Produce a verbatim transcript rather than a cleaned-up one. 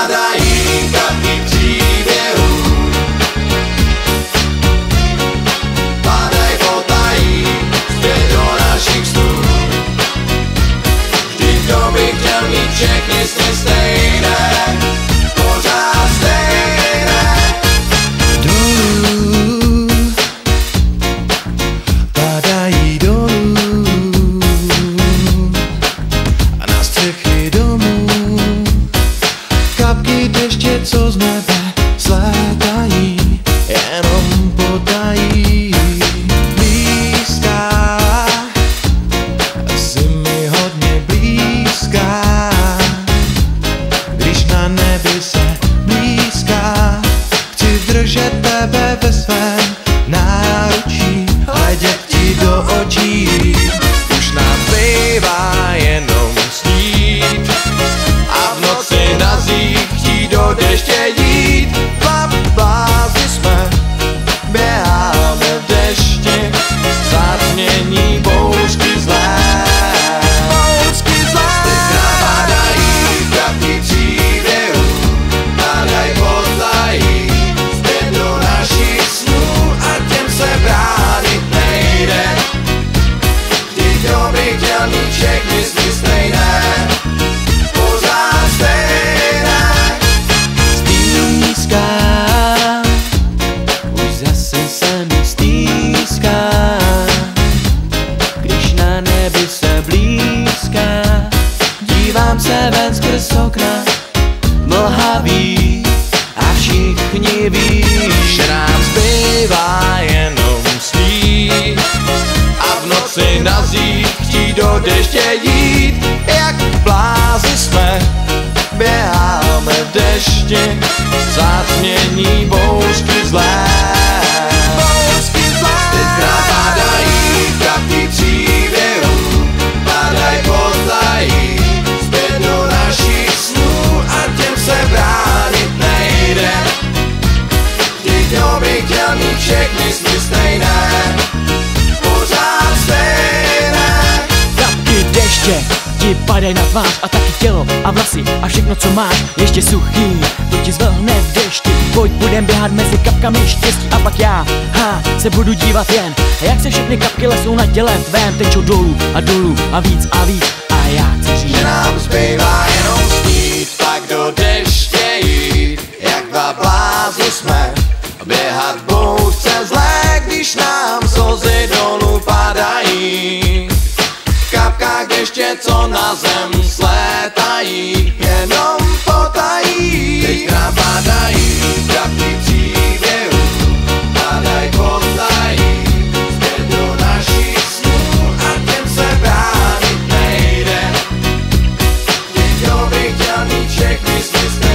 padají kapky příběhů. Padaj, potají zpět do našich snů. Vždyť kdo by chtěl mít všechny sny stejné, pořád stejné. Dolů padají dolů a na střechy domů kapky deště, co z nebe slétají, jenom potají. Blízká, jsi mi hodně blízká, když na nebi se blízká, chci držet tebe ve svém náručí, hledět ti do očí. Už nám zbývá jenom snít a v noci nazích chtít do deště jít. Blázni jsme, běháme v dešti, zatmění bouřky zlé. Bouřky zlé. Teďka padají kapky příběhů, padaj, potají zpět do našich snů a těm se bránit nejde. Vždyť kdo by chtěl mít všechny sny stejné, pořád stejné. Stýská, už zase se mi stýská, když na nebi se blízká. Dívám se ven skrz okna, mlhavý a všichni ví, že nám zbývá jenom snít a v noci nazích chtít do deště jít. Jak blázni jsme, běháme v dešti, zatmění bouřky zlé. Bouřky zlé. Teďka padají kapky příběhů, padaj, potají zpět do našich snů a těm se bránit nejde. Vždyť kdo by chtěl mít všechny sny stejné, pořád stejné. Kapky deště ti padaj na tvář a taky tělo a vlasy a všechno, co máš, ještě suchý, to ti zvlhne v dešti. Pojď, budem běhat mezi kapkami štěstí a pak já, ha, se budu dívat jen, jak se všechny kapky lesou na těle tvém, tečou dolů a dolů a víc a víc a já chci říct, Že nám zbývá jenom snít, pak do deště jít. Jak dva blázni jsme, běhat v bouřce zlé, když nám slzy dolů padají. V kapkách deště, co na zem slétají, jenom potají. Teď nám padají kapky příběhů, padaj, potají zpět do našich snů a těm se bránit nejde. Vždyť kdo by chtěl mít všechny sny stejné.